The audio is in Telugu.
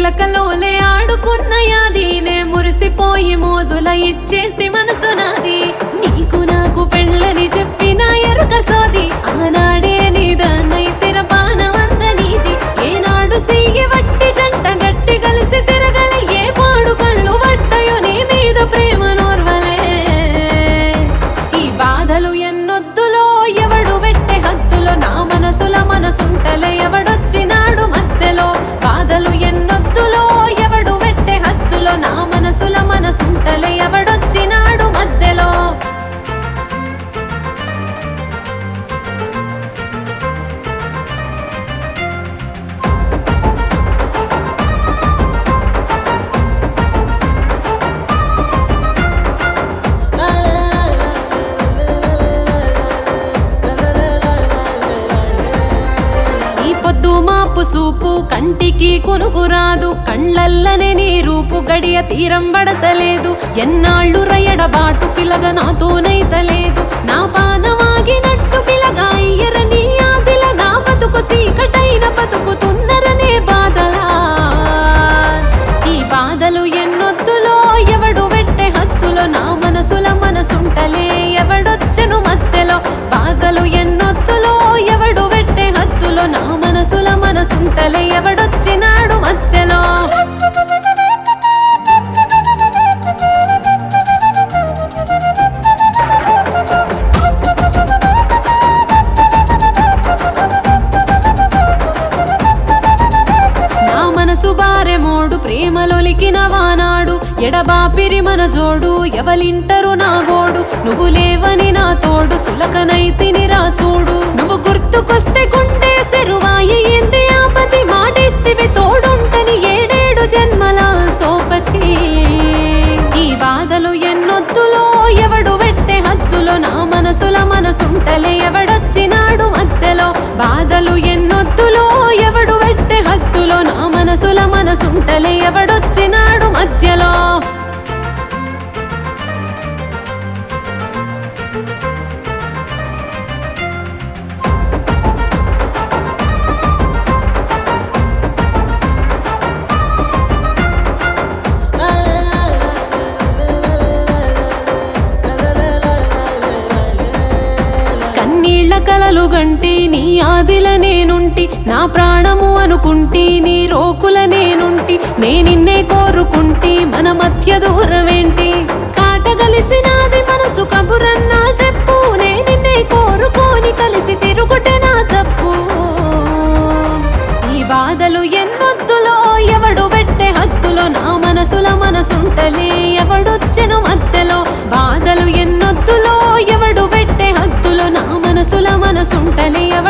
చిలకలోలే ఆడుకున్న యాదీనే మురిసిపోయి మోజుల ఇచ్చేస్తే మనసు నాది నీకు నాకు పెళ్ళని చెప్పిన ఎరుక సోది ఆనాడే నీదాన్నై తెరపానవంత నీది ఏనాడు సిగి వట్టి జంట గట్టి కలిసి తిరగలే ఏ పాడు కళ్ళు వట్టయో నీ మీద ప్రేమ నోర్వలే ఈ బాధలు ఎన్నొద్దులో ఎవడు పెట్టే హద్దులో నా మనసుల మనసుంటలే ఎవడొచ్చినాడు మధ్యలో బాధలు ఎన్నొద్దులో ఎవడు పెట్టే హద్దులో నా మనసుల మనసుంటలే ఎవడొచ్చినాడు మధ్యలో పొద్దు మాపు సూపు కంటికి కొనుకురాదు కళ్ళల్లనే నీ రూపు గడియ తీరం పడతలేదు ఎన్నాళ్ళు రయడబాటు పిలగ నాతోనైతలేదు నా పానవాగినట్టు పిలగా ఇయ్యరని ఆదిల నా బతుకు సీకటైన బతుకుతున్నరనే బాధలా ఈ బాధలు ఎన్నొద్దులో ఎవడు పెట్టే హత్తులో నా మనసుల మనసుంటలే ఎవడొచ్చను మధ్యలో బాధలు ఎన్నొద్దులో ఎవడు పెట్టే హత్తులో నా మనసుల మనసుంటలే ఎవడొచ్చినాడు మధ్యలో నా మనసు బారెమోడు ప్రేమలొలికిన వానాడు ఎడబాపిరి మన జోడు ఎవలింటరు నా గోడు నువ్వు లేవని నా తోడు సులకనైతిని రాసూడు నువ్వు గుర్తుకొస్తే గుండె సెరువాయి ఏంది ఆపతి మాటిస్తివి తోడుంటని ఏడేడు జన్మల సోపతి ఈ బాధలు ఎన్నొద్దులో ఎవడు పెట్టే హద్దులో నా మనసుల మనసుంటలే ఎవడొచ్చినాడు మధ్యలో బాధలు ఎన్నొద్దులో ఎవడు పెట్టే హద్దులో నా మనసుల మనసుంటలే ఎవడొచ్చినాడు మధ్యలో కన్నీళ్ల కలలు గంటి నీ ఆదిల నేనుంటి నా ప్రాణము అనుకుంటి నీ రోకుల నేనుంటి నిన్నే కోరుకుంటి మన మధ్య దూరమేంటి కాటగలిసినాది మనసు కబురన్నా చెప్పు నిన్నే కోరుకోని కలిసి తిరుగుటే నా తప్పు ఈ బాధలు ఎన్నొద్దులో ఎవడు పెట్టే హద్దులో నా మనసుల మనసుంటలే ఎవడొచ్చెను మధ్యలో బాధలు ఎన్నొద్దులో ఎవడు పెట్టే హద్దులో నా మనసుల మనసుంటలే